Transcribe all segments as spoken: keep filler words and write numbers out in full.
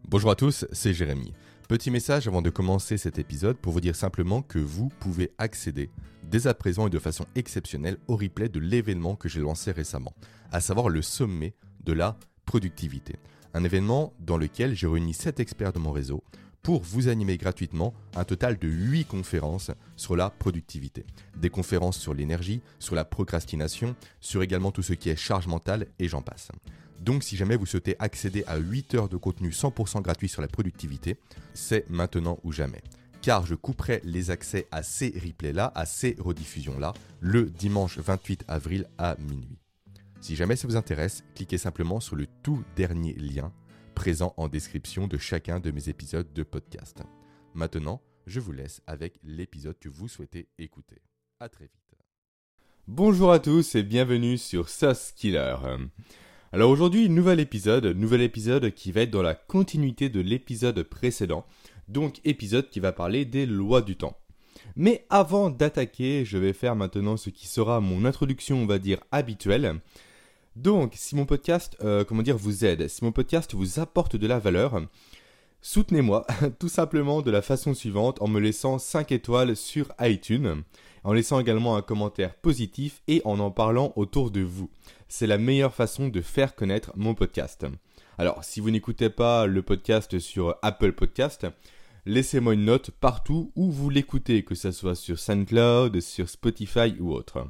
Bonjour à tous, c'est Jérémy. Petit message avant de commencer cet épisode pour vous dire simplement que vous pouvez accéder dès à présent et de façon exceptionnelle au replay de l'événement que j'ai lancé récemment, à savoir le sommet de la productivité. Un événement dans lequel j'ai réuni sept experts de mon réseau pour vous animer gratuitement un total de huit conférences sur la productivité. Des conférences sur l'énergie, sur la procrastination, sur également tout ce qui est charge mentale et j'en passe. Donc si jamais vous souhaitez accéder à huit heures de contenu cent pour cent gratuit sur la productivité, c'est maintenant ou jamais. Car je couperai les accès à ces replays-là, à ces rediffusions-là, le dimanche vingt-huit avril à minuit. Si jamais ça vous intéresse, cliquez simplement sur le tout dernier lien présent en description de chacun de mes épisodes de podcast. Maintenant, je vous laisse avec l'épisode que vous souhaitez écouter. À très vite. Bonjour à tous et bienvenue sur Sauce Killer. Alors aujourd'hui, nouvel épisode, nouvel épisode qui va être dans la continuité de l'épisode précédent, donc épisode qui va parler des lois du temps. Mais avant d'attaquer, je vais faire maintenant ce qui sera mon introduction, on va dire, habituelle. Donc, si mon podcast, euh, comment dire, vous aide, si mon podcast vous apporte de la valeur, soutenez-moi tout simplement de la façon suivante en me laissant cinq étoiles sur iTunes, en laissant également un commentaire positif et en en parlant autour de vous. C'est la meilleure façon de faire connaître mon podcast. Alors, si vous n'écoutez pas le podcast sur Apple Podcast, laissez-moi une note partout où vous l'écoutez, que ce soit sur SoundCloud, sur Spotify ou autre.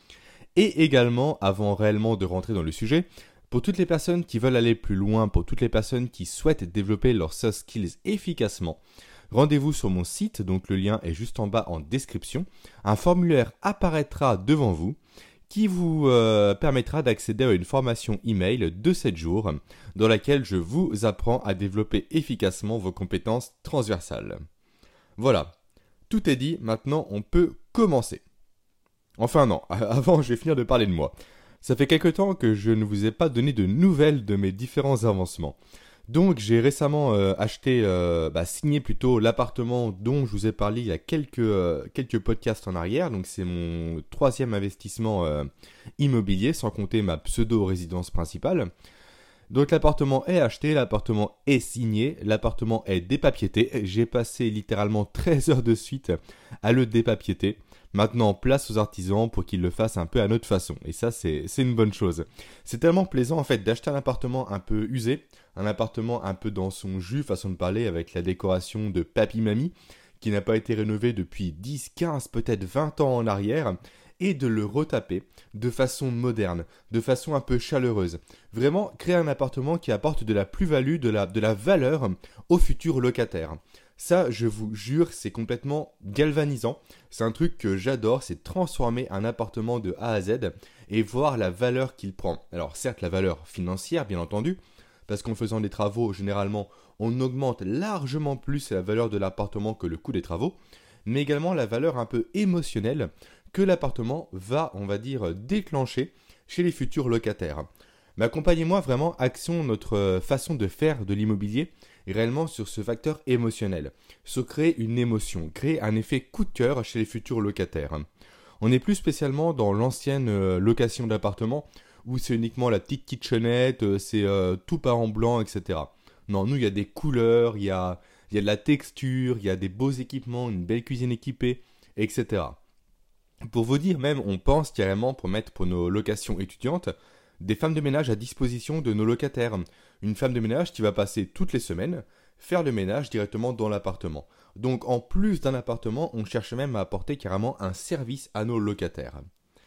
Et également, avant réellement de rentrer dans le sujet, pour toutes les personnes qui veulent aller plus loin, pour toutes les personnes qui souhaitent développer leurs soft skills efficacement, rendez-vous sur mon site, donc le lien est juste en bas en description. Un formulaire apparaîtra devant vous qui vous euh, permettra d'accéder à une formation email de sept jours dans laquelle je vous apprends à développer efficacement vos compétences transversales. Voilà, tout est dit, maintenant on peut commencer. Enfin non, avant je vais finir de parler de moi. Ça fait quelque temps que je ne vous ai pas donné de nouvelles de mes différents avancements. Donc j'ai récemment euh, acheté, euh, bah, signé plutôt l'appartement dont je vous ai parlé il y a quelques, euh, quelques podcasts en arrière. Donc c'est mon troisième investissement euh, immobilier, sans compter ma pseudo-résidence principale. Donc l'appartement est acheté, l'appartement est signé, l'appartement est dépapiété. J'ai passé littéralement treize heures de suite à le dépapiéter. Maintenant, place aux artisans pour qu'ils le fassent un peu à notre façon. Et ça, c'est, c'est une bonne chose. C'est tellement plaisant, en fait, d'acheter un appartement un peu usé, un appartement un peu dans son jus, façon de parler, avec la décoration de papy-mamie, qui n'a pas été rénové depuis dix, quinze, peut-être vingt ans en arrière, et de le retaper de façon moderne, de façon un peu chaleureuse. Vraiment, créer un appartement qui apporte de la plus-value, de la, de la valeur aux futurs locataires. Ça, je vous jure, c'est complètement galvanisant. C'est un truc que j'adore, c'est transformer un appartement de A à Z et voir la valeur qu'il prend. Alors certes, la valeur financière, bien entendu, parce qu'en faisant des travaux, généralement, on augmente largement plus la valeur de l'appartement que le coût des travaux, mais également la valeur un peu émotionnelle que l'appartement va, on va dire, déclencher chez les futurs locataires. Mais accompagnez-moi vraiment, action notre façon de faire de l'immobilier réellement sur ce facteur émotionnel, sur créer une émotion, créer un effet coup de cœur chez les futurs locataires. On n'est plus spécialement dans l'ancienne euh, location d'appartement où c'est uniquement la petite kitchenette, euh, c'est euh, tout peint en blanc, et cetera. Non, nous il y a des couleurs, il y a, il y a de la texture, il y a des beaux équipements, une belle cuisine équipée, et cetera. Pour vous dire même, on pense carrément pour mettre pour nos locations étudiantes des femmes de ménage à disposition de nos locataires. Une femme de ménage qui va passer toutes les semaines faire le ménage directement dans l'appartement. Donc en plus d'un appartement, on cherche même à apporter carrément un service à nos locataires.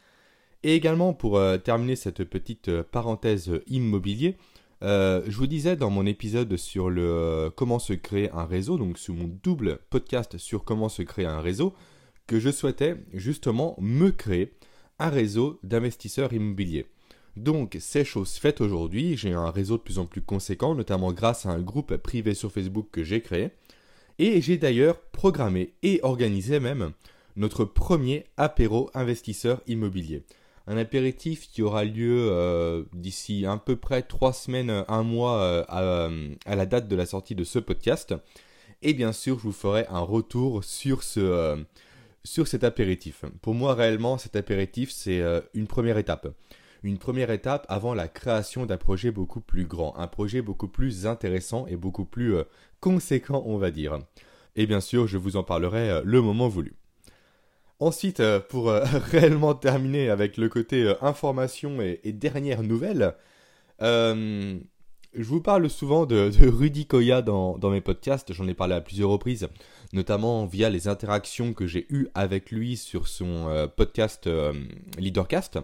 Et également pour euh, terminer cette petite euh, parenthèse immobilier, euh, je vous disais dans mon épisode sur le euh, comment se créer un réseau, donc sur mon double podcast sur comment se créer un réseau, que je souhaitais justement me créer un réseau d'investisseurs immobiliers. Donc, c'est chose faite aujourd'hui, j'ai un réseau de plus en plus conséquent, notamment grâce à un groupe privé sur Facebook que j'ai créé. Et j'ai d'ailleurs programmé et organisé même notre premier apéro investisseur immobilier. Un apéritif qui aura lieu euh, d'ici à peu près trois semaines, un mois euh, à, à la date de la sortie de ce podcast. Et bien sûr, je vous ferai un retour sur ce... Euh, sur cet apéritif. Pour moi, réellement, cet apéritif, c'est euh, une première étape. une première étape avant la création d'un projet beaucoup plus grand, un projet beaucoup plus intéressant et beaucoup plus euh, conséquent, on va dire. Et bien sûr, je vous en parlerai euh, le moment voulu. Ensuite, euh, pour euh, réellement terminer avec le côté euh, information et, et dernière nouvelle, euh, je vous parle souvent de, de Rudy Koya dans, dans mes podcasts, j'en ai parlé à plusieurs reprises, notamment via les interactions que j'ai eues avec lui sur son euh, podcast euh, Leadercast.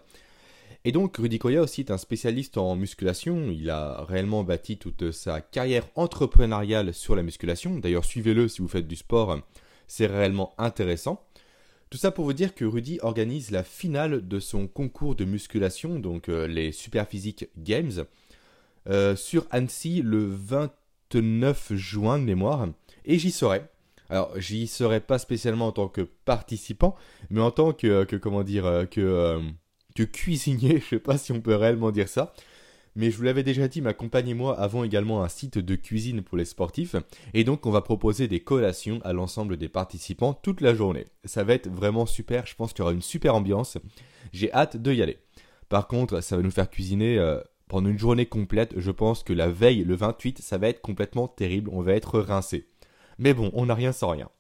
Et donc Rudy Koya aussi est un spécialiste en musculation, il a réellement bâti toute sa carrière entrepreneuriale sur la musculation, d'ailleurs suivez-le si vous faites du sport, c'est réellement intéressant. Tout ça pour vous dire que Rudy organise la finale de son concours de musculation, donc euh, les Superphysique Games, euh, sur Annecy le vingt-neuf juin de mémoire, et j'y serai. Alors, j'y serai pas spécialement en tant que participant, mais en tant que, que comment dire, euh, que, euh, que cuisinier, je sais pas si on peut réellement dire ça. Mais je vous l'avais déjà dit, ma compagne et moi avons également un site de cuisine pour les sportifs. Et donc, on va proposer des collations à l'ensemble des participants toute la journée. Ça va être vraiment super, je pense qu'il y aura une super ambiance. J'ai hâte de y aller. Par contre, ça va nous faire cuisiner euh, pendant une journée complète. Je pense que la veille, le vingt-huit, ça va être complètement terrible. On va être rincé. Mais bon, on n'a rien sans rien.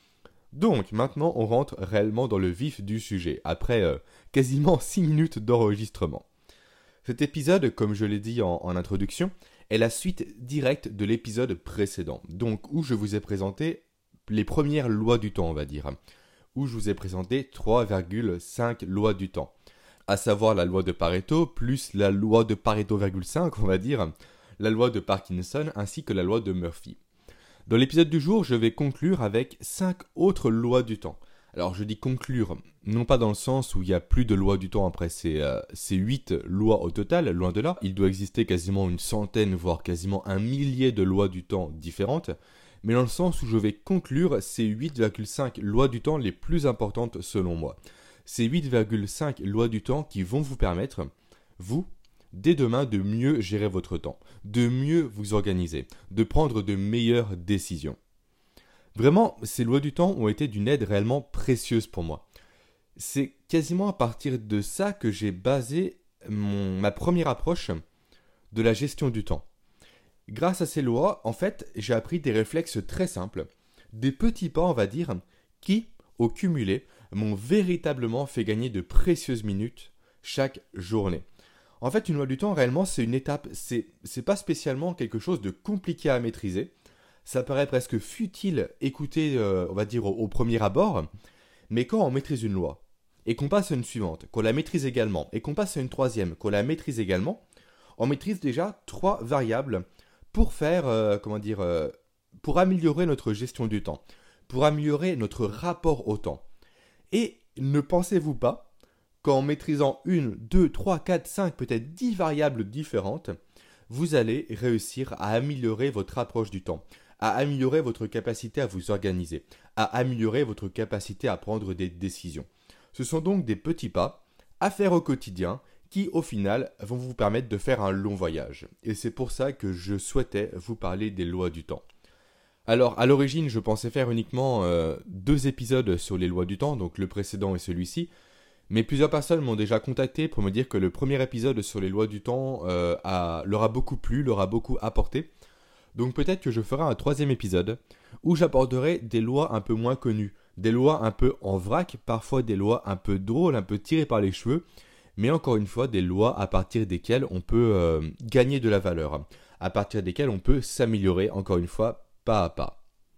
Donc, maintenant, on rentre réellement dans le vif du sujet, après euh, quasiment six minutes d'enregistrement. Cet épisode, comme je l'ai dit en, en introduction, est la suite directe de l'épisode précédent, donc où je vous ai présenté les premières lois du temps, on va dire, où je vous ai présenté trois virgule cinq lois du temps, à savoir la loi de Pareto, plus la loi de Pareto virgule cinq, on va dire, la loi de Parkinson, ainsi que la loi de Murphy. Dans l'épisode du jour, je vais conclure avec cinq autres lois du temps. Alors je dis conclure, non pas dans le sens où il y a plus de lois du temps après ces, euh, ces huit lois au total, loin de là. Il doit exister quasiment une centaine, voire quasiment un millier de lois du temps différentes, mais dans le sens où je vais conclure ces huit virgule cinq lois du temps les plus importantes selon moi. Ces huit virgule cinq lois du temps qui vont vous permettre, vous, dès demain, de mieux gérer votre temps, de mieux vous organiser, de prendre de meilleures décisions. Vraiment, ces lois du temps ont été d'une aide réellement précieuse pour moi. C'est quasiment à partir de ça que j'ai basé mon, ma première approche de la gestion du temps. Grâce à ces lois, en fait, j'ai appris des réflexes très simples, des petits pas, on va dire, qui, au cumulé, m'ont véritablement fait gagner de précieuses minutes chaque journée. En fait, une loi du temps, réellement, c'est une étape, c'est, c'est pas spécialement quelque chose de compliqué à maîtriser. Ça paraît presque futile écouter, euh, on va dire, au, au premier abord, mais quand on maîtrise une loi, et qu'on passe à une suivante, qu'on la maîtrise également, et qu'on passe à une troisième, qu'on la maîtrise également, on maîtrise déjà trois variables pour faire, euh, comment dire, euh, pour améliorer notre gestion du temps, pour améliorer notre rapport au temps. Et ne pensez-vous pas qu'en maîtrisant une, deux, trois, quatre, cinq, peut-être dix variables différentes, vous allez réussir à améliorer votre approche du temps, à améliorer votre capacité à vous organiser, à améliorer votre capacité à prendre des décisions. Ce sont donc des petits pas à faire au quotidien qui, au final, vont vous permettre de faire un long voyage. Et c'est pour ça que je souhaitais vous parler des lois du temps. Alors, à l'origine, je pensais faire uniquement euh, deux épisodes sur les lois du temps, donc le précédent et celui-ci, mais plusieurs personnes m'ont déjà contacté pour me dire que le premier épisode sur les lois du temps euh, a, leur a beaucoup plu, leur a beaucoup apporté. Donc peut-être que je ferai un troisième épisode où j'aborderai des lois un peu moins connues, des lois un peu en vrac, parfois des lois un peu drôles, un peu tirées par les cheveux, mais encore une fois des lois à partir desquelles on peut euh, gagner de la valeur, à partir desquelles on peut s'améliorer, encore une fois, pas à pas.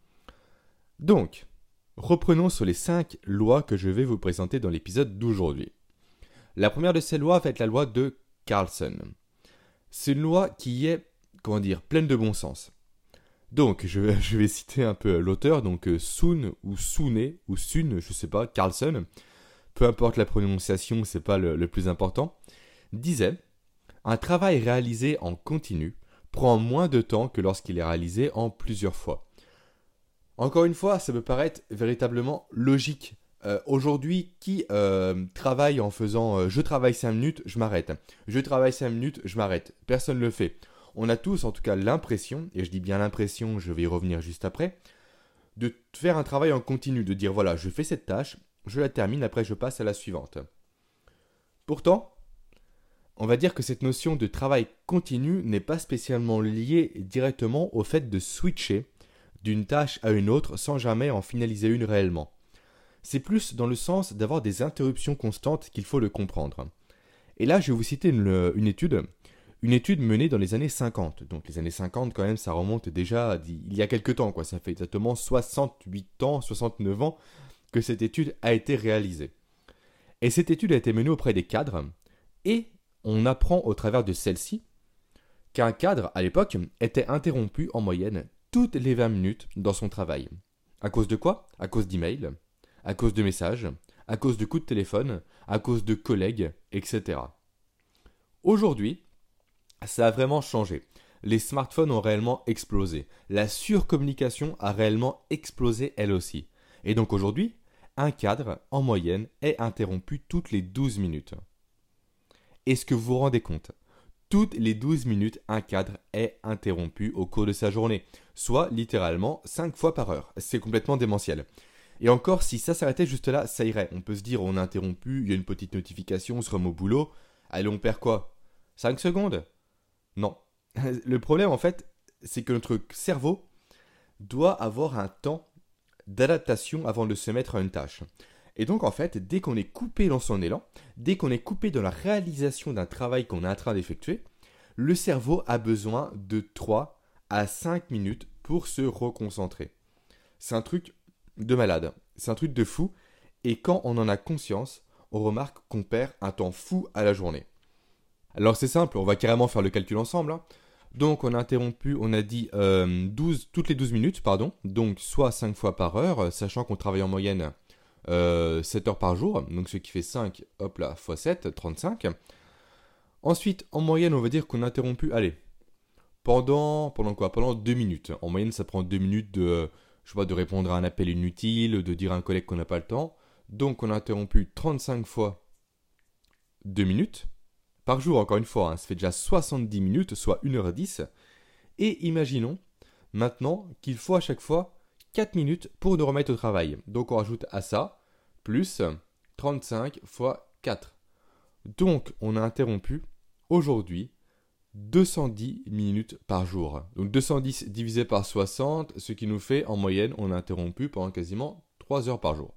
Donc, reprenons sur les cinq lois que je vais vous présenter dans l'épisode d'aujourd'hui. La première de ces lois va être la loi de Carlson. C'est une loi qui est, comment dire, pleine de bon sens. Donc, je vais, je vais citer un peu l'auteur, donc Sun ou Sune ou Sun, je sais pas, Carlson, peu importe la prononciation, c'est pas le, le plus important, disait « Un travail réalisé en continu prend moins de temps que lorsqu'il est réalisé en plusieurs fois. » Encore une fois, ça me paraît véritablement logique. Euh, aujourd'hui, qui euh, travaille en faisant euh, « je travaille cinq minutes, je m'arrête »,« je travaille cinq minutes, je m'arrête », personne ne le fait. On a tous en tout cas l'impression, et je dis bien l'impression, je vais y revenir juste après, de faire un travail en continu, de dire voilà, je fais cette tâche, je la termine, après je passe à la suivante. Pourtant, on va dire que cette notion de travail continu n'est pas spécialement liée directement au fait de switcher d'une tâche à une autre sans jamais en finaliser une réellement. C'est plus dans le sens d'avoir des interruptions constantes qu'il faut le comprendre. Et là, je vais vous citer une, une étude, une étude menée dans les années cinquante. Donc les années cinquante, quand même, ça remonte déjà à, il y a quelques temps, quoi. Ça fait exactement soixante-huit ans, soixante-neuf ans que cette étude a été réalisée. Et cette étude a été menée auprès des cadres, et on apprend au travers de celle-ci qu'un cadre, à l'époque, était interrompu en moyenne toutes les vingt minutes dans son travail. À cause de quoi ? À cause d'emails, à cause de messages, à cause de coups de téléphone, à cause de collègues, et cetera. Aujourd'hui, ça a vraiment changé. Les smartphones ont réellement explosé. La surcommunication a réellement explosé elle aussi. Et donc aujourd'hui, un cadre, en moyenne, est interrompu toutes les douze minutes. Est-ce que vous vous rendez compte ? Toutes les douze minutes, un cadre est interrompu au cours de sa journée, soit littéralement cinq fois par heure. C'est complètement démentiel. Et encore, si ça s'arrêtait juste là, ça irait. On peut se dire, on a interrompu, il y a une petite notification, on se remet au boulot. Allez, on perd quoi ? cinq secondes ? Non. Le problème, en fait, c'est que notre cerveau doit avoir un temps d'adaptation avant de se mettre à une tâche. Et donc, en fait, dès qu'on est coupé dans son élan, dès qu'on est coupé dans la réalisation d'un travail qu'on est en train d'effectuer, le cerveau a besoin de trois à cinq minutes pour se reconcentrer. C'est un truc de malade, c'est un truc de fou, et quand on en a conscience, on remarque qu'on perd un temps fou à la journée. Alors c'est simple, on va carrément faire le calcul ensemble. Hein. Donc on a interrompu, on a dit euh, douze, toutes les douze minutes, pardon, donc soit cinq fois par heure, sachant qu'on travaille en moyenne Euh, sept heures par jour, donc ce qui fait cinq, hop là, fois sept, trente-cinq. Ensuite, en moyenne, on va dire qu'on a interrompu, allez, pendant, pendant quoi ? Pendant deux minutes. En moyenne, ça prend deux minutes de, je sais pas, de répondre à un appel inutile, de dire à un collègue qu'on n'a pas le temps. Donc, on a interrompu trente-cinq fois deux minutes. Par jour, encore une fois, hein, ça fait déjà soixante-dix minutes, soit une heure dix. Et imaginons maintenant qu'il faut à chaque fois quatre minutes pour nous remettre au travail. Donc on rajoute à ça, plus trente-cinq fois quatre. Donc on a interrompu aujourd'hui deux cent dix minutes par jour. Donc deux cent dix divisé par soixante, ce qui nous fait en moyenne, on a interrompu pendant quasiment trois heures par jour.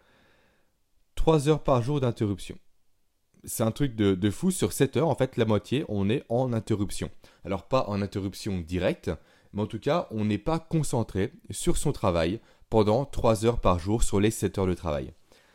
trois heures par jour d'interruption. C'est un truc de, de fou. Sur sept heures, en fait, la moitié, on est en interruption. Alors pas en interruption directe, mais en tout cas, on n'est pas concentré sur son travail pendant trois heures par jour sur les sept heures de travail.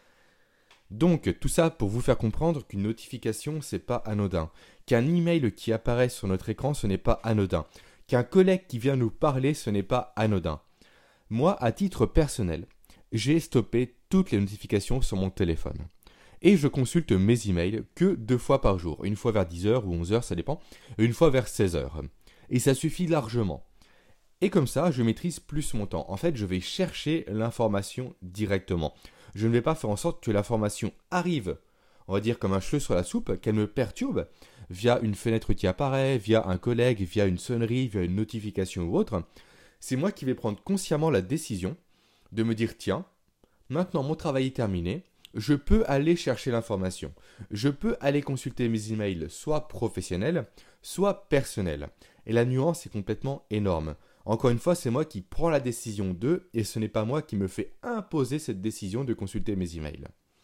Donc, tout ça pour vous faire comprendre qu'une notification, c'est pas anodin. Qu'un email qui apparaît sur notre écran, ce n'est pas anodin. Qu'un collègue qui vient nous parler, ce n'est pas anodin. Moi, à titre personnel, j'ai stoppé toutes les notifications sur mon téléphone. Et je consulte mes emails que deux fois par jour. Une fois vers dix heures ou onze heures, ça dépend. Une fois vers seize heures. Et ça suffit largement. Et comme ça, je maîtrise plus mon temps. En fait, je vais chercher l'information directement. Je ne vais pas faire en sorte que l'information arrive, on va dire comme un cheveu sur la soupe, qu'elle me perturbe via une fenêtre qui apparaît, via un collègue, via une sonnerie, via une notification ou autre. C'est moi qui vais prendre consciemment la décision de me dire, tiens, maintenant mon travail est terminé, je peux aller chercher l'information. Je peux aller consulter mes emails, soit professionnels, soit personnels. Et la nuance est complètement énorme. Encore une fois, c'est moi qui prends la décision de, et ce n'est pas moi qui me fais imposer cette décision de consulter mes emails.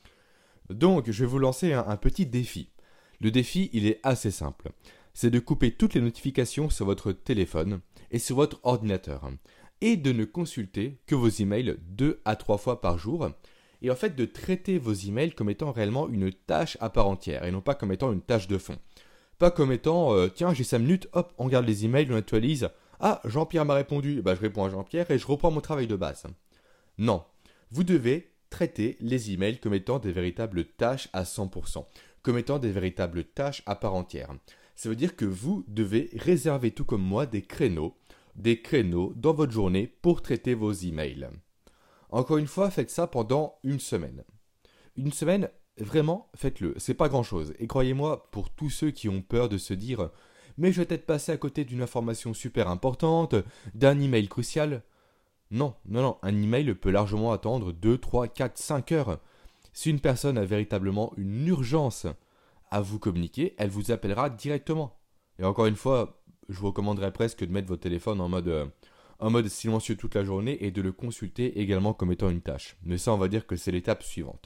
Donc, je vais vous lancer un, un petit défi. Le défi, il est assez simple. C'est de couper toutes les notifications sur votre téléphone et sur votre ordinateur. Et de ne consulter que vos emails deux à trois fois par jour. Et en fait, de traiter vos emails comme étant réellement une tâche à part entière et non pas comme étant une tâche de fond. Pas comme étant, euh, tiens, j'ai cinq minutes, hop, on regarde les emails, on actualise. Ah, Jean-Pierre m'a répondu, bah, je réponds à Jean-Pierre et je reprends mon travail de base. Non, vous devez traiter les emails comme étant des véritables tâches à cent pour cent, comme étant des véritables tâches à part entière. Ça veut dire que vous devez réserver tout comme moi des créneaux, des créneaux dans votre journée pour traiter vos emails. Encore une fois, faites ça pendant une semaine. Une semaine, vraiment, faites-le, c'est pas grand-chose. Et croyez-moi, pour tous ceux qui ont peur de se dire « mais je vais peut-être passer à côté d'une information super importante, d'un email crucial », non, non, non, un email peut largement attendre deux, trois, quatre, cinq heures. Si une personne a véritablement une urgence à vous communiquer, elle vous appellera directement. Et encore une fois, je vous recommanderais presque de mettre votre téléphone en mode, euh, en mode silencieux toute la journée et de le consulter également comme étant une tâche. Mais ça, on va dire que c'est l'étape suivante.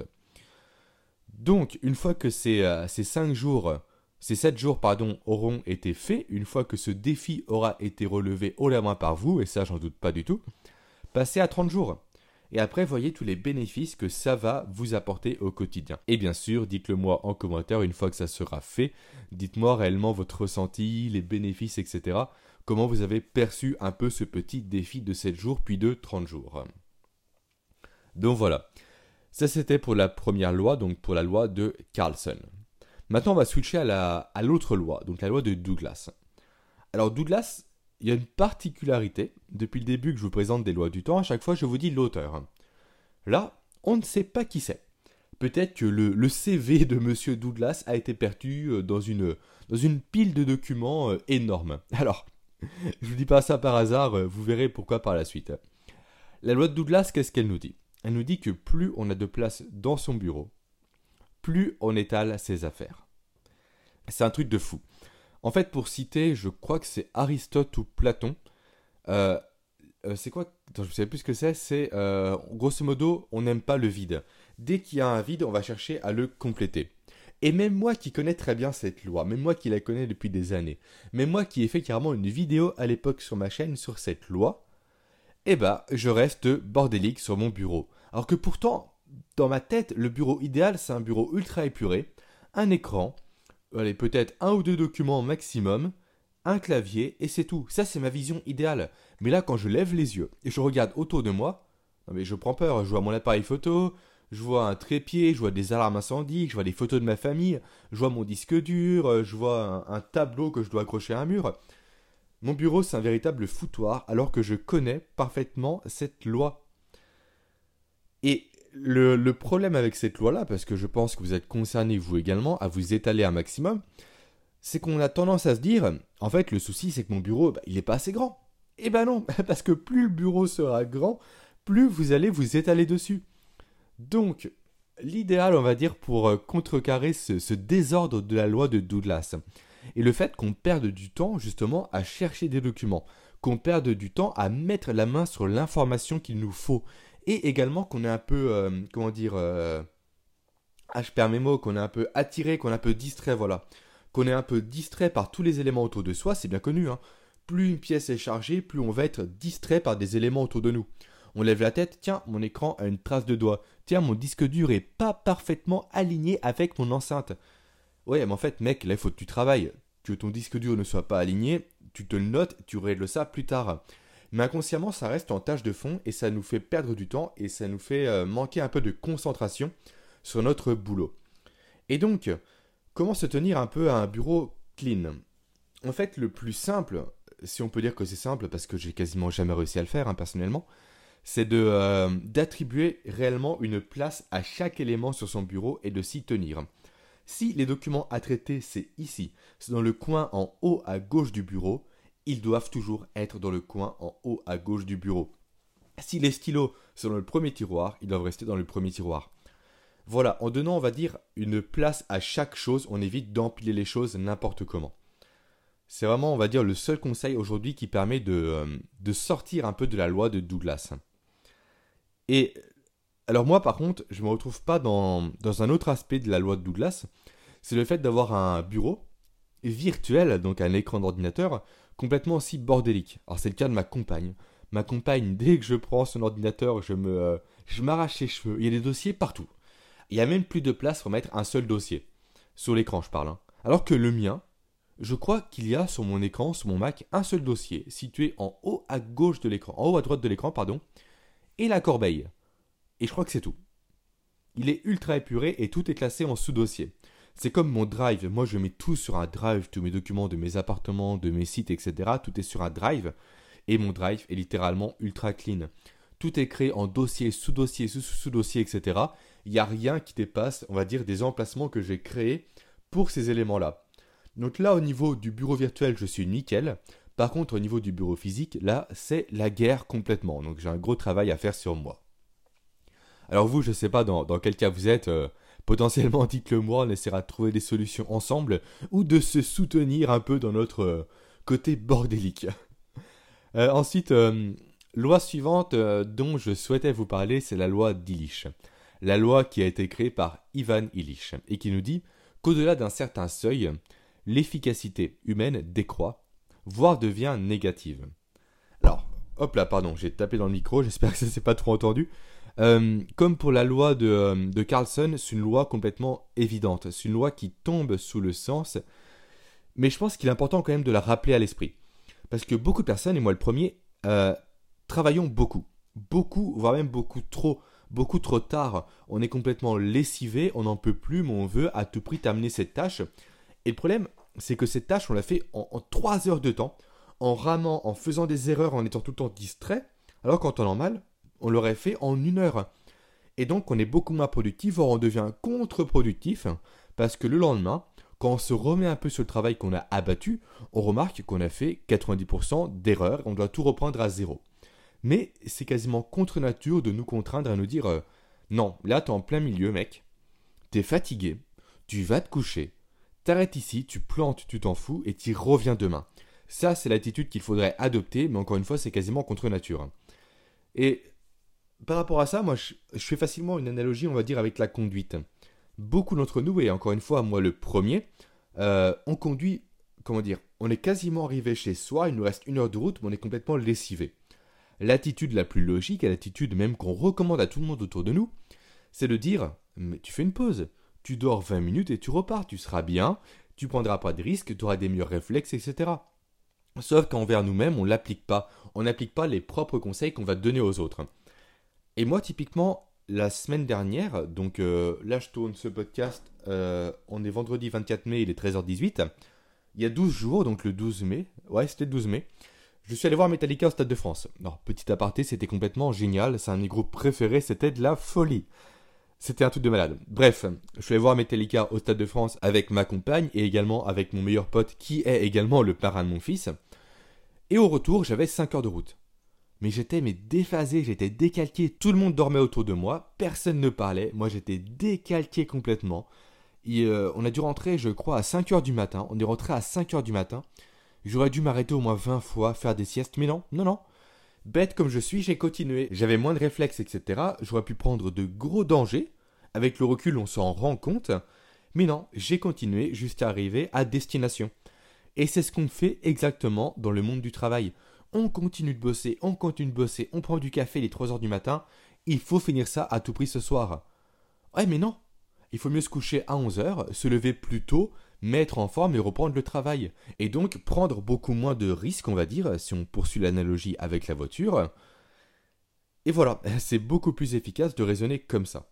Donc, une fois que ces, euh, ces cinq jours, ces sept jours, pardon, auront été faits, une fois que ce défi aura été relevé haut la main par vous, et ça, j'en doute pas du tout, passez à trente jours. Et après, voyez tous les bénéfices que ça va vous apporter au quotidien. Et bien sûr, dites-le moi en commentaire une fois que ça sera fait. Dites-moi réellement votre ressenti, les bénéfices, et cetera. Comment vous avez perçu un peu ce petit défi de sept jours puis de trente jours. Donc voilà. Ça, c'était pour la première loi, donc pour la loi de Carlson. Maintenant, on va switcher à, la, à l'autre loi, donc la loi de Douglas. Alors, Douglas, il y a une particularité. Depuis le début que je vous présente des lois du temps, à chaque fois, je vous dis l'auteur. Là, on ne sait pas qui c'est. Peut-être que le, le C V de Monsieur Douglas a été perdu dans une, dans une pile de documents euh, énorme. Alors, je ne vous dis pas ça par hasard, vous verrez pourquoi par la suite. La loi de Douglas, qu'est-ce qu'elle nous dit ? Elle nous dit que plus on a de place dans son bureau, plus on étale ses affaires. C'est un truc de fou. En fait, pour citer, je crois que c'est Aristote ou Platon. Euh, euh, c'est quoi ? Attends, je ne sais plus ce que c'est. C'est, euh, grosso modo, on n'aime pas le vide. Dès qu'il y a un vide, on va chercher à le compléter. Et même moi qui connais très bien cette loi, même moi qui la connais depuis des années, même moi qui ai fait carrément une vidéo à l'époque sur ma chaîne sur cette loi, eh ben, je reste bordélique sur mon bureau. Alors que pourtant, dans ma tête, le bureau idéal, c'est un bureau ultra épuré, un écran, allez, peut-être un ou deux documents maximum, un clavier, et c'est tout. Ça, c'est ma vision idéale. Mais là, quand je lève les yeux et je regarde autour de moi, non mais je prends peur. Je vois mon appareil photo, je vois un trépied, je vois des alarmes incendie, je vois des photos de ma famille, je vois mon disque dur, je vois un, un tableau que je dois accrocher à un mur. Mon bureau, c'est un véritable foutoir, alors que je connais parfaitement cette loi. Et le, le problème avec cette loi-là, parce que je pense que vous êtes concernés, vous également, à vous étaler un maximum, c'est qu'on a tendance à se dire, en fait, le souci, c'est que mon bureau, bah, il n'est pas assez grand. Eh ben non, parce que plus le bureau sera grand, plus vous allez vous étaler dessus. Donc, l'idéal, on va dire, pour contrecarrer ce, ce désordre de la loi de Douglas, et le fait qu'on perde du temps, justement, à chercher des documents, qu'on perde du temps à mettre la main sur l'information qu'il nous faut, et également qu'on est un peu, euh, comment dire, euh, ah, je perds mes mots, qu'on est un peu attiré, qu'on est un peu distrait, voilà. Qu'on est un peu distrait par tous les éléments autour de soi, c'est bien connu, hein. Plus une pièce est chargée, plus on va être distrait par des éléments autour de nous. On lève la tête, tiens, mon écran a une trace de doigt. Tiens, mon disque dur est pas parfaitement aligné avec mon enceinte. Ouais, mais en fait, mec, là, il faut que tu travailles. Que ton disque dur ne soit pas aligné, tu te le notes, tu règles ça plus tard. Mais inconsciemment, ça reste en tâche de fond et ça nous fait perdre du temps et ça nous fait euh, manquer un peu de concentration sur notre boulot. Et donc, comment se tenir un peu à un bureau clean ? En fait, le plus simple, si on peut dire que c'est simple parce que j'ai quasiment jamais réussi à le faire hein, personnellement, c'est de, euh, d'attribuer réellement une place à chaque élément sur son bureau et de s'y tenir. Si les documents à traiter, c'est ici, c'est dans le coin en haut à gauche du bureau, ils doivent toujours être dans le coin en haut à gauche du bureau. Si les stylos sont dans le premier tiroir, ils doivent rester dans le premier tiroir. Voilà, en donnant, on va dire, une place à chaque chose, on évite d'empiler les choses n'importe comment. C'est vraiment, on va dire, le seul conseil aujourd'hui qui permet de, euh, de sortir un peu de la loi de Douglas. Et alors moi, par contre, je ne me retrouve pas dans, dans un autre aspect de la loi de Douglas. C'est le fait d'avoir un bureau virtuel, donc un écran d'ordinateur, complètement aussi bordélique. Alors c'est le cas de ma compagne. Ma compagne, dès que je prends son ordinateur, je, me, euh, je m'arrache les cheveux. Il y a des dossiers partout. Il n'y a même plus de place pour mettre un seul dossier. Sur l'écran, je parle. Hein. Alors que le mien, je crois qu'il y a sur mon écran, sur mon Mac, un seul dossier situé en haut à gauche de l'écran, en haut à droite de l'écran, pardon, et la corbeille. Et je crois que c'est tout. Il est ultra épuré et tout est classé en sous-dossier. C'est comme mon Drive. Moi, je mets tout sur un Drive, tous mes documents de mes appartements, de mes sites, et cetera. Tout est sur un Drive. Et mon Drive est littéralement ultra clean. Tout est créé en dossier, sous-dossier, sous-sous-dossier, et cetera. Il n'y a rien qui dépasse, on va dire, des emplacements que j'ai créés pour ces éléments-là. Donc là, au niveau du bureau virtuel, je suis nickel. Par contre, au niveau du bureau physique, là, c'est la guerre complètement. Donc j'ai un gros travail à faire sur moi. Alors vous, je ne sais pas dans, dans quel cas vous êtes. Euh, Potentiellement, dites-le moi, on essaiera de trouver des solutions ensemble ou de se soutenir un peu dans notre euh, côté bordélique. Euh, ensuite, euh, loi suivante euh, dont je souhaitais vous parler, c'est la loi d'Illich. La loi qui a été créée par Ivan Illich et qui nous dit qu'au-delà d'un certain seuil, l'efficacité humaine décroît, voire devient négative. Alors, hop là, pardon, j'ai tapé dans le micro, j'espère que ça s'est pas trop entendu. Euh, comme pour la loi de, euh, de Carlson, c'est une loi complètement évidente, c'est une loi qui tombe sous le sens, mais je pense qu'il est important quand même de la rappeler à l'esprit. Parce que beaucoup de personnes, et moi le premier, euh, travaillons beaucoup, beaucoup, voire même beaucoup trop, beaucoup trop tard. On est complètement lessivé, on n'en peut plus, mais on veut à tout prix terminer cette tâche. Et le problème, c'est que cette tâche, on l'a fait en, en trois heures de temps, en ramant, en faisant des erreurs, en étant tout le temps distrait, alors qu'en temps normal, on l'aurait fait en une heure. Et donc, on est beaucoup moins productif, voire on devient contre-productif, parce que le lendemain, quand on se remet un peu sur le travail qu'on a abattu, on remarque qu'on a fait quatre-vingt-dix pour cent d'erreurs, on doit tout reprendre à zéro. Mais c'est quasiment contre nature de nous contraindre à nous dire euh, « Non, là, t'es en plein milieu, mec. T'es fatigué, tu vas te coucher, t'arrêtes ici, tu plantes, tu t'en fous, et t'y reviens demain. » Ça, c'est l'attitude qu'il faudrait adopter, mais encore une fois, c'est quasiment contre nature. Et par rapport à ça, moi, je, je fais facilement une analogie, on va dire, avec la conduite. Beaucoup d'entre nous, et encore une fois, moi le premier, euh, on conduit, comment dire, on est quasiment arrivé chez soi, il nous reste une heure de route, mais on est complètement lessivé. L'attitude la plus logique, et l'attitude même qu'on recommande à tout le monde autour de nous, c'est de dire, mais tu fais une pause, tu dors vingt minutes et tu repars, tu seras bien, tu prendras pas de risques, tu auras des meilleurs réflexes, et cetera. Sauf qu'envers nous-mêmes, on ne l'applique pas, on n'applique pas les propres conseils qu'on va donner aux autres. Et moi, typiquement, la semaine dernière, donc euh, là je tourne ce podcast, euh, on est vendredi vingt-quatre mai, il est treize heures dix-huit, il y a douze jours, donc le douze mai, ouais c'était le douze mai, je suis allé voir Metallica au Stade de France. Alors, petit aparté, c'était complètement génial, c'est un de mes groupes préférés, c'était de la folie. C'était un truc de malade. Bref, je suis allé voir Metallica au Stade de France avec ma compagne et également avec mon meilleur pote qui est également le parrain de mon fils. Et au retour, j'avais cinq heures de route. Mais j'étais mais déphasé, j'étais décalqué, tout le monde dormait autour de moi, personne ne parlait, moi j'étais décalqué complètement. Et euh, on a dû rentrer, je crois, à cinq heures du matin, on est rentré à cinq heures du matin, j'aurais dû m'arrêter au moins vingt fois, faire des siestes, mais non, non, non. Bête comme je suis, j'ai continué, j'avais moins de réflexes, et cetera. J'aurais pu prendre de gros dangers, avec le recul on s'en rend compte, mais non, j'ai continué jusqu'à arriver à destination. Et c'est ce qu'on fait exactement dans le monde du travail. On continue de bosser, on continue de bosser, on prend du café les trois heures du matin, il faut finir ça à tout prix ce soir. Ouais mais non, il faut mieux se coucher à onze heures, se lever plus tôt, mettre en forme et reprendre le travail. Et donc prendre beaucoup moins de risques, on va dire, si on poursuit l'analogie avec la voiture. Et voilà, c'est beaucoup plus efficace de raisonner comme ça.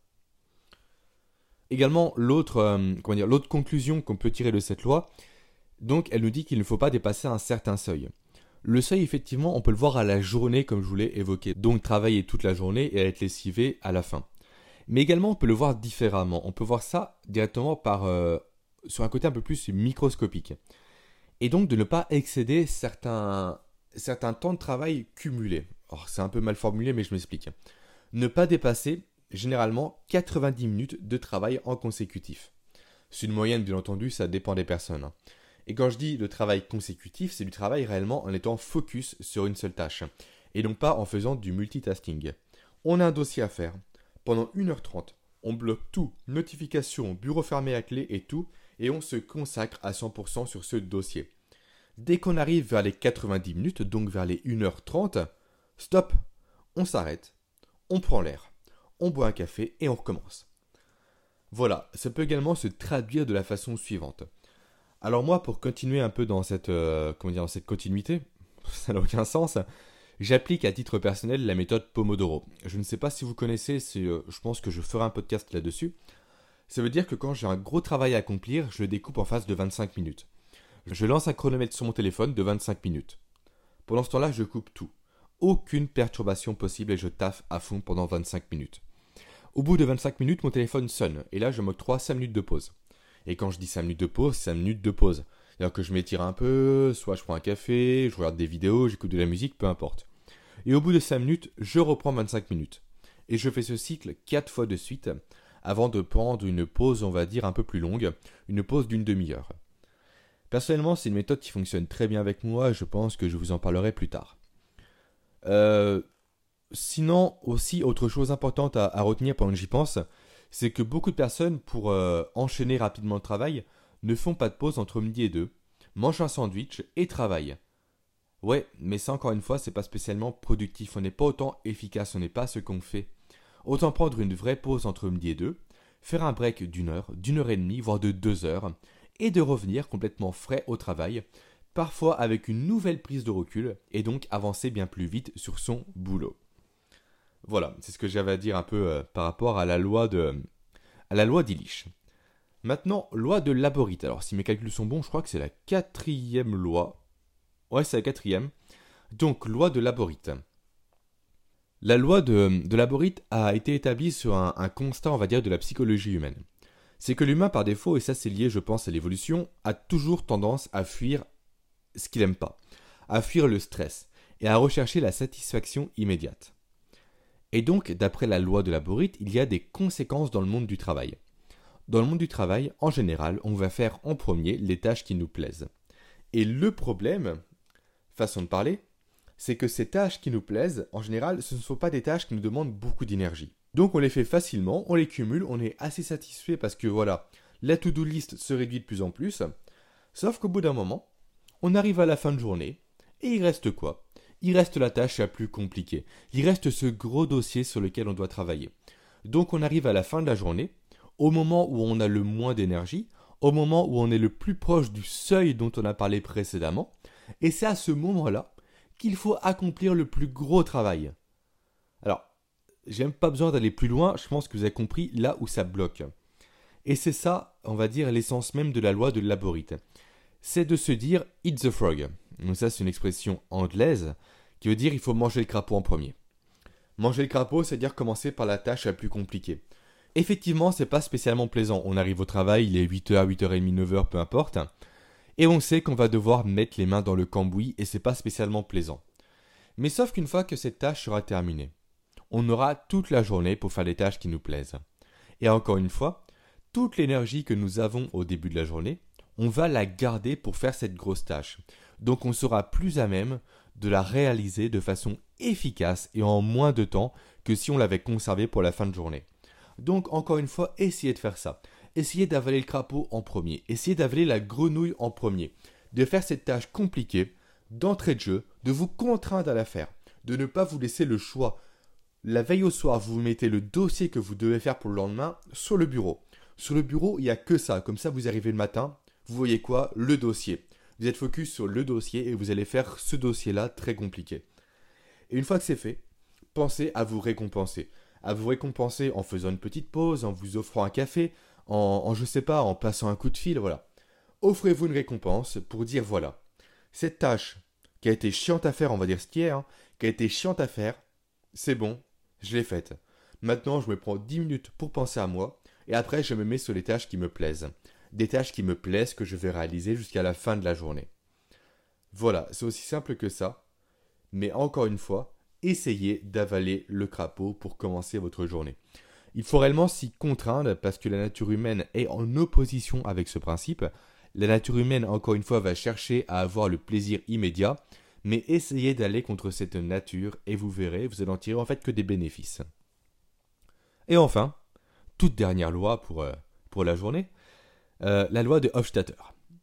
Également, l'autre, euh, comment dire, l'autre conclusion qu'on peut tirer de cette loi, donc elle nous dit qu'il ne faut pas dépasser un certain seuil. Le seuil, effectivement, on peut le voir à la journée, comme je vous l'ai évoqué. Donc, travailler toute la journée et être lessivé à la fin. Mais également, on peut le voir différemment. On peut voir ça directement par, euh, sur un côté un peu plus microscopique. Et donc, de ne pas excéder certains, certains temps de travail cumulés. Alors, c'est un peu mal formulé, mais je m'explique. Ne pas dépasser, généralement, quatre-vingt-dix minutes de travail en consécutif. C'est une moyenne, bien entendu, ça dépend des personnes. Et quand je dis le travail consécutif, c'est du travail réellement en étant focus sur une seule tâche, et donc pas en faisant du multitasking. On a un dossier à faire. Pendant une heure trente, on bloque tout, notifications, bureau fermé à clé et tout, et on se consacre à cent pour cent sur ce dossier. Dès qu'on arrive vers les quatre-vingt-dix minutes, donc vers les une heure trente, stop, on s'arrête, on prend l'air, on boit un café et on recommence. Voilà, ça peut également se traduire de la façon suivante. Alors moi, pour continuer un peu dans cette, euh, comment dire, dans cette continuité, ça n'a aucun sens, j'applique à titre personnel la méthode Pomodoro. Je ne sais pas si vous connaissez, c'est, euh, je pense que je ferai un podcast là-dessus. Ça veut dire que quand j'ai un gros travail à accomplir, je le découpe en phase de vingt-cinq minutes. Je lance un chronomètre sur mon téléphone de vingt-cinq minutes. Pendant ce temps-là, je coupe tout. Aucune perturbation possible et je taffe à fond pendant vingt-cinq minutes. Au bout de vingt-cinq minutes, mon téléphone sonne et là, je m'octroie cinq minutes de pause. Et quand je dis cinq minutes de pause, cinq minutes de pause. C'est-à-dire que je m'étire un peu, soit je prends un café, je regarde des vidéos, j'écoute de la musique, peu importe. Et au bout de cinq minutes, je reprends vingt-cinq minutes. Et je fais ce cycle quatre fois de suite, avant de prendre une pause, on va dire, un peu plus longue, une pause d'une demi-heure. Personnellement, c'est une méthode qui fonctionne très bien avec moi et je pense que je vous en parlerai plus tard. Euh, sinon, aussi, autre chose importante à, à retenir pendant que j'y pense, c'est que beaucoup de personnes, pour euh, enchaîner rapidement le travail, ne font pas de pause entre midi et deux, mangent un sandwich et travaillent. Ouais, mais ça encore une fois, c'est pas spécialement productif, on n'est pas autant efficace, on n'est pas ce qu'on fait. Autant prendre une vraie pause entre midi et deux, faire un break d'une heure, d'une heure et demie, voire de deux heures, et de revenir complètement frais au travail, parfois avec une nouvelle prise de recul, et donc avancer bien plus vite sur son boulot. Voilà, c'est ce que j'avais à dire un peu euh, par rapport à la loi de, à la loi d'Illich. Maintenant, loi de Laborit. Alors, si mes calculs sont bons, je crois que c'est la quatrième loi. Ouais, c'est la quatrième. Donc, loi de Laborit. La loi de, de Laborit a été établie sur un, un constat, on va dire, de la psychologie humaine. C'est que l'humain, par défaut, et ça c'est lié, je pense, à l'évolution, a toujours tendance à fuir ce qu'il n'aime pas, à fuir le stress et à rechercher la satisfaction immédiate. Et donc, d'après la loi de Laborit, il y a des conséquences dans le monde du travail. Dans le monde du travail, en général, on va faire en premier les tâches qui nous plaisent. Et le problème, façon de parler, c'est que ces tâches qui nous plaisent, en général, ce ne sont pas des tâches qui nous demandent beaucoup d'énergie. Donc on les fait facilement, on les cumule, on est assez satisfait parce que voilà, la to-do list se réduit de plus en plus. Sauf qu'au bout d'un moment, on arrive à la fin de journée, et il reste quoi ? Il reste la tâche la plus compliquée. Il reste ce gros dossier sur lequel on doit travailler. Donc on arrive à la fin de la journée, au moment où on a le moins d'énergie, au moment où on est le plus proche du seuil dont on a parlé précédemment, et c'est à ce moment-là qu'il faut accomplir le plus gros travail. Alors, j'ai même pas besoin d'aller plus loin, je pense que vous avez compris là où ça bloque. Et c'est ça, on va dire, l'essence même de la loi de Laborit. C'est de se dire « eat the frog ». Donc ça, c'est une expression anglaise qui veut dire « il faut manger le crapaud en premier ». Manger le crapaud, c'est-à-dire commencer par la tâche la plus compliquée. Effectivement, c'est pas spécialement plaisant. On arrive au travail, il est huit heures, huit heures trente, neuf heures, peu importe. Et on sait qu'on va devoir mettre les mains dans le cambouis et c'est pas spécialement plaisant. Mais sauf qu'une fois que cette tâche sera terminée, on aura toute la journée pour faire les tâches qui nous plaisent. Et encore une fois, toute l'énergie que nous avons au début de la journée, on va la garder pour faire cette grosse tâche. Donc on sera plus à même de la réaliser de façon efficace et en moins de temps que si on l'avait conservée pour la fin de journée. Donc encore une fois, essayez de faire ça. Essayez d'avaler le crapaud en premier. Essayez d'avaler la grenouille en premier. De faire cette tâche compliquée, d'entrée de jeu, de vous contraindre à la faire. De ne pas vous laisser le choix. La veille au soir, vous mettez le dossier que vous devez faire pour le lendemain sur le bureau. Sur le bureau, il n'y a que ça. Comme ça, vous arrivez le matin, vous voyez quoi ? Le dossier. Vous êtes focus sur le dossier et vous allez faire ce dossier-là très compliqué. Et une fois que c'est fait, pensez à vous récompenser. À vous récompenser en faisant une petite pause, en vous offrant un café, en, en je sais pas, en passant un coup de fil, voilà. Offrez-vous une récompense pour dire voilà, cette tâche qui a été chiante à faire, on va dire ce qui est, hein, qui a été chiante à faire, c'est bon, je l'ai faite. Maintenant, je me prends dix minutes pour penser à moi et après, je me mets sur les tâches qui me plaisent. Des tâches qui me plaisent que je vais réaliser jusqu'à la fin de la journée. Voilà, c'est aussi simple que ça. Mais encore une fois, essayez d'avaler le crapaud pour commencer votre journée. Il faut réellement s'y contraindre parce que la nature humaine est en opposition avec ce principe. La nature humaine, encore une fois, va chercher à avoir le plaisir immédiat, mais essayez d'aller contre cette nature et vous verrez, vous allez en tirer en fait que des bénéfices. Et enfin, toute dernière loi pour, euh, pour la journée, euh, la loi de Hofstadter.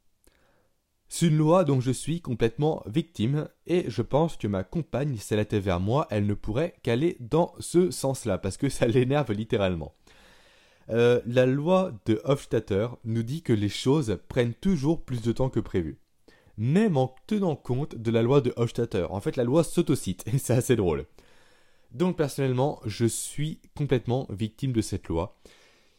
C'est une loi dont je suis complètement victime et je pense que ma compagne, si elle était vers moi, elle ne pourrait qu'aller dans ce sens-là parce que ça l'énerve littéralement. Euh, la loi de Hofstadter nous dit que les choses prennent toujours plus de temps que prévu. Même en tenant compte de la loi de Hofstadter. En fait, la loi s'autocite et c'est assez drôle. Donc personnellement, je suis complètement victime de cette loi. Pourquoi ?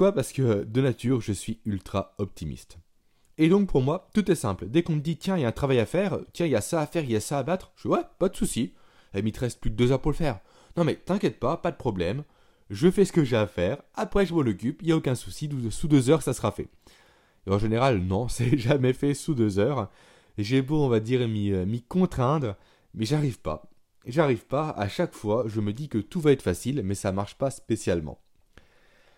Parce que de nature, je suis ultra optimiste. Et donc pour moi, tout est simple. Dès qu'on me dit, tiens, il y a un travail à faire, tiens, il y a ça à faire, il y a ça à battre, je dis, ouais, pas de souci. Eh, il te reste plus que deux heures pour le faire. Non mais t'inquiète pas, pas de problème. Je fais ce que j'ai à faire, après je m'en occupe, il n'y a aucun souci, sous deux heures, ça sera fait. Et en général, non, c'est jamais fait sous deux heures. J'ai beau, on va dire, m'y, m'y contraindre, mais j'arrive pas. J'arrive pas, à chaque fois, je me dis que tout va être facile, mais ça marche pas spécialement.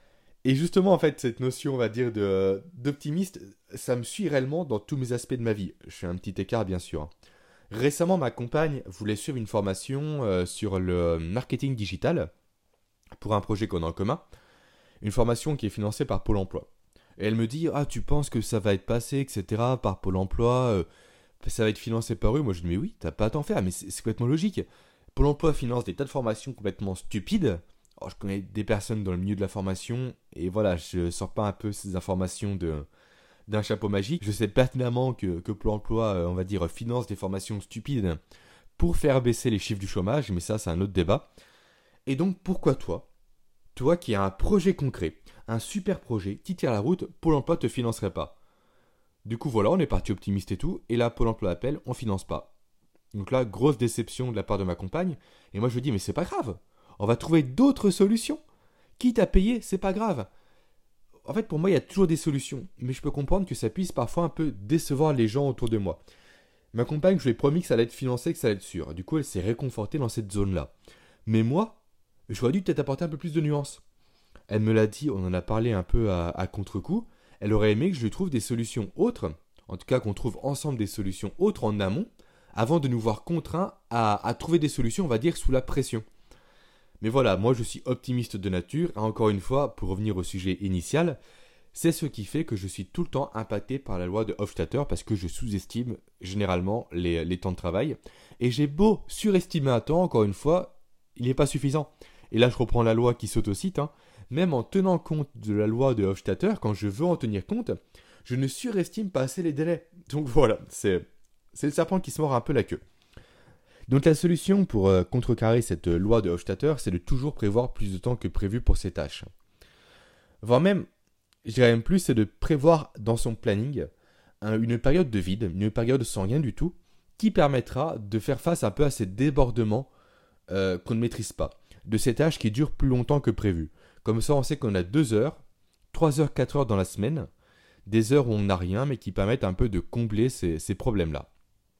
Et justement, en fait, cette notion, on va dire, de, d'optimiste, ça me suit réellement dans tous mes aspects de ma vie. Je fais un petit écart, bien sûr. Récemment, ma compagne voulait suivre une formation euh, sur le marketing digital pour un projet qu'on a en commun. Une formation qui est financée par Pôle emploi. Et elle me dit, ah, tu penses que ça va être passé, et cetera, par Pôle emploi, euh, ça va être financé par eux. Moi, je dis, mais oui, t'as pas à t'en faire, mais c'est, c'est complètement logique. Pôle emploi finance des tas de formations complètement stupides. Alors, je connais des personnes dans le milieu de la formation, et voilà, je sors pas un peu ces informations de, d'un chapeau magique. Je sais pertinemment que, que Pôle emploi, euh, on va dire, finance des formations stupides pour faire baisser les chiffres du chômage, mais ça, c'est un autre débat. Et donc, pourquoi toi, toi qui as un projet concret, un super projet qui tire la route, Pôle emploi te financerait pas? Du coup, voilà, on est parti optimiste et tout, et là, Pôle emploi appelle, on finance pas. Donc là, grosse déception de la part de ma compagne, et moi je dis, mais c'est pas grave, on va trouver d'autres solutions. Quitte à payer, c'est pas grave. En fait, pour moi, il y a toujours des solutions, mais je peux comprendre que ça puisse parfois un peu décevoir les gens autour de moi. Ma compagne, je lui ai promis que ça allait être financé, que ça allait être sûr. Du coup, elle s'est réconfortée dans cette zone-là. Mais moi, j'aurais dû peut-être apporter un peu plus de nuances. Elle me l'a dit, on en a parlé un peu à, à contre-coup. Elle aurait aimé que je lui trouve des solutions autres, en tout cas qu'on trouve ensemble des solutions autres en amont, avant de nous voir contraints à, à trouver des solutions, on va dire, sous la pression. Mais voilà, moi je suis optimiste de nature, et encore une fois, pour revenir au sujet initial, c'est ce qui fait que je suis tout le temps impacté par la loi de Hofstadter, parce que je sous-estime généralement les, les temps de travail. Et j'ai beau surestimer un temps, encore une fois, il n'est pas suffisant. Et là je reprends la loi qui s'autocite, hein. Même en tenant compte de la loi de Hofstadter, quand je veux en tenir compte, je ne surestime pas assez les délais. Donc voilà, c'est, c'est le serpent qui se mord un peu la queue. Donc la solution pour euh, contrecarrer cette euh, loi de Hofstadter, c'est de toujours prévoir plus de temps que prévu pour ses tâches. Voire même, je dirais même plus, c'est de prévoir dans son planning un, une période de vide, une période sans rien du tout, qui permettra de faire face un peu à ces débordements euh, qu'on ne maîtrise pas, de ces tâches qui durent plus longtemps que prévu. Comme ça, on sait qu'on a deux heures, trois heures, quatre heures dans la semaine, des heures où on n'a rien, mais qui permettent un peu de combler ces, ces problèmes-là.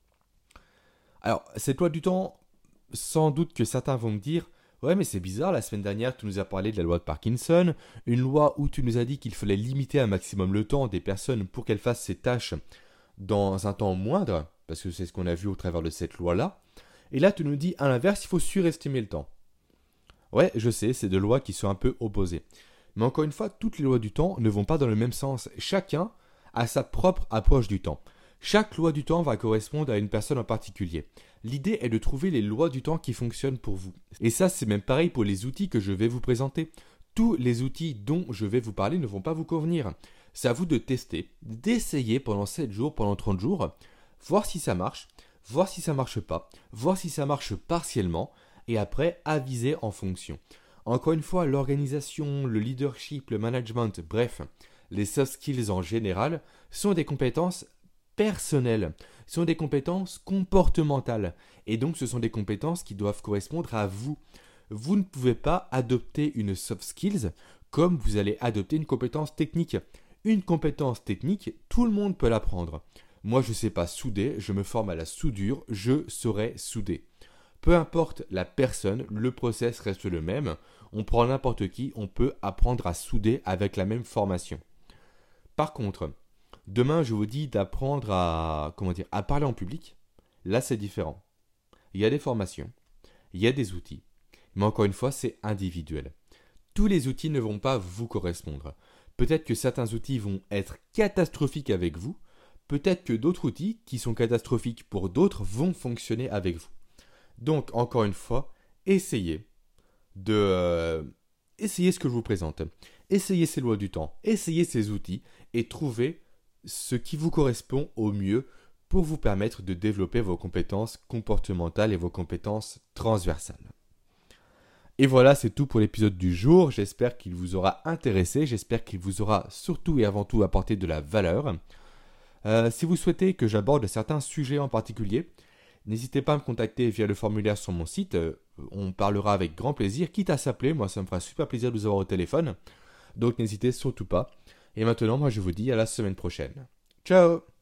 Alors, cette loi du temps, sans doute que certains vont me dire « Ouais, mais c'est bizarre, la semaine dernière, tu nous as parlé de la loi de Parkinson, une loi où tu nous as dit qu'il fallait limiter un maximum le temps des personnes pour qu'elles fassent ces tâches dans un temps moindre, parce que c'est ce qu'on a vu au travers de cette loi-là. Et là, tu nous dis à l'inverse, il faut surestimer le temps. » Ouais, je sais, c'est deux lois qui sont un peu opposées. Mais encore une fois, toutes les lois du temps ne vont pas dans le même sens. Chacun a sa propre approche du temps. Chaque loi du temps va correspondre à une personne en particulier. L'idée est de trouver les lois du temps qui fonctionnent pour vous. Et ça, c'est même pareil pour les outils que je vais vous présenter. Tous les outils dont je vais vous parler ne vont pas vous convenir. C'est à vous de tester, d'essayer pendant sept jours, pendant trente jours, voir si ça marche, voir si ça marche pas, voir si ça marche partiellement, et après aviser en fonction. Encore une fois, l'organisation, le leadership, le management, bref, les soft skills en général, sont des compétences personnelles, sont des compétences comportementales. Et donc, ce sont des compétences qui doivent correspondre à vous. Vous ne pouvez pas adopter une soft skills comme vous allez adopter une compétence technique. Une compétence technique, tout le monde peut l'apprendre. Moi, je ne sais pas souder, je me forme à la soudure, je saurai souder. Peu importe la personne, le process reste le même. On prend n'importe qui, on peut apprendre à souder avec la même formation. Par contre, demain je vous dis d'apprendre à, comment dire, à parler en public. Là c'est différent. Il y a des formations, il y a des outils, mais encore une fois c'est individuel. Tous les outils ne vont pas vous correspondre. Peut-être que certains outils vont être catastrophiques avec vous, peut-être que d'autres outils qui sont catastrophiques pour d'autres vont fonctionner avec vous. Donc, encore une fois, essayez de euh, essayez ce que je vous présente. Essayez ces lois du temps, essayez ces outils et trouvez ce qui vous correspond au mieux pour vous permettre de développer vos compétences comportementales et vos compétences transversales. Et voilà, c'est tout pour l'épisode du jour. J'espère qu'il vous aura intéressé, j'espère qu'il vous aura surtout et avant tout apporté de la valeur. Euh, si vous souhaitez que j'aborde certains sujets en particulier, n'hésitez pas à me contacter via le formulaire sur mon site, euh, on parlera avec grand plaisir, quitte à s'appeler, moi ça me fera super plaisir de vous avoir au téléphone, donc n'hésitez surtout pas. Et maintenant, moi je vous dis à la semaine prochaine. Ciao!